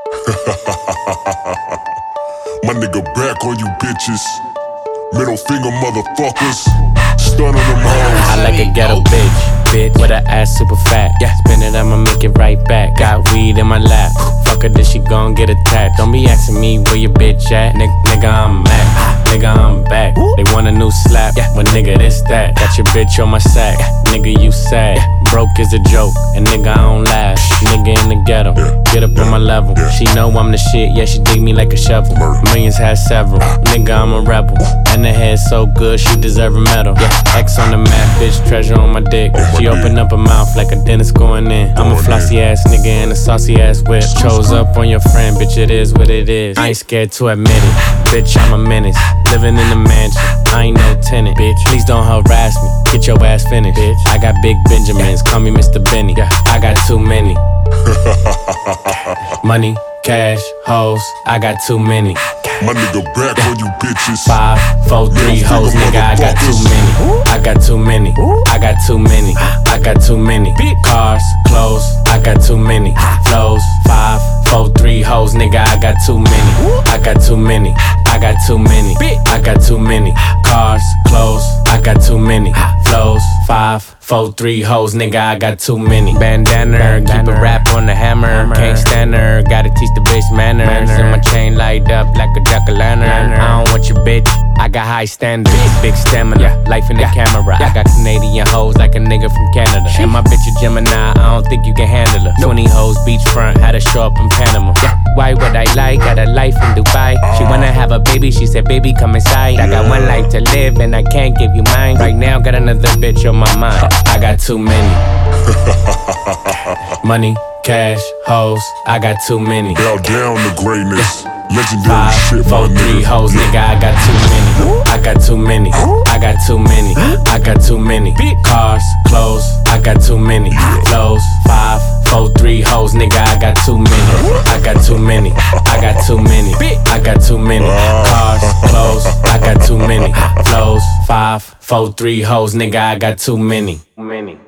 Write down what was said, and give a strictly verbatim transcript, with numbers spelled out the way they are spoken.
My nigga back on you bitches. Middle finger motherfuckers. Stunning them hoes. I like a ghetto bitch, bitch with her ass super fat. Yeah, spin it, I'ma make it right back. Got weed in my lap. Fuck her, then she gon' get attacked. Don't be asking me where your bitch at. Nigga, nigga I'm back. Nigga, I'm back. They want a new slap. Yeah, well, nigga, this that. Got your bitch on my sack. Nigga, you sad. Broke is a joke, and nigga, I don't laugh. Nigga in the ghetto, get up on my level. She know I'm the shit, yeah, she dig me like a shovel. Millions had several. Nigga, I'm a rebel. And the head so good, she deserve a medal. Yeah, X on the map, bitch, treasure on my dick. She open up her mouth like a dentist going in. I'm a flossy ass nigga in a saucy ass whip. Chose up on your friend, bitch, it is what it is. I ain't scared to admit it, bitch, I'm a menace. Living in the mansion, I ain't no tenant, bitch. Please don't harass me, get your ass finished, bitch. I got big Benjamins, call me Mister Benny. Yeah, I got too many. Money, cash, hoes, I got too many. My nigga back on you bitches. Five, four, three hoes, nigga, I got too many. I got too many. I got too many. I got too many. Cars, clothes, I got too many. Flows, five, four, three hoes, nigga, I got too many. I got too many. I got too many. I got too many. Cars, clothes, I got too many. Flows, five, four, three hoes, nigga, I got too many. Bandana, keep a rap on the hammer. Can't stand her, gotta teach the bitch manners. And my chain light up like a jack-o'-lantern. I don't want your bitch, I got high standards. Big stamina, life in the camera. I got Canadian hoes like a nigga from Canada. And my bitch a Gemini, I don't think you can handle her. Twenty hoes beachfront, had to show up in Panama. Why would I lie? Got a life in Dubai. She wanna have a baby, she said baby come inside. I got one life to live and I can't give you mine. Right now got another bitch on my mind. I got too many. Money, cash, hoes, I got too many. Bow down to greatness. Legendary Five, shit, four, my three nigga. hoes, nigga, I got too many. I got too many. I got too many. I got too many. Cars, clothes, I got too many. Flows, five, four, three hoes, nigga, I got too many. I got too many. I got too many. I got too many. Cars, clothes, I got too many. Flows, five, four, three hoes, nigga, I got too many. Many.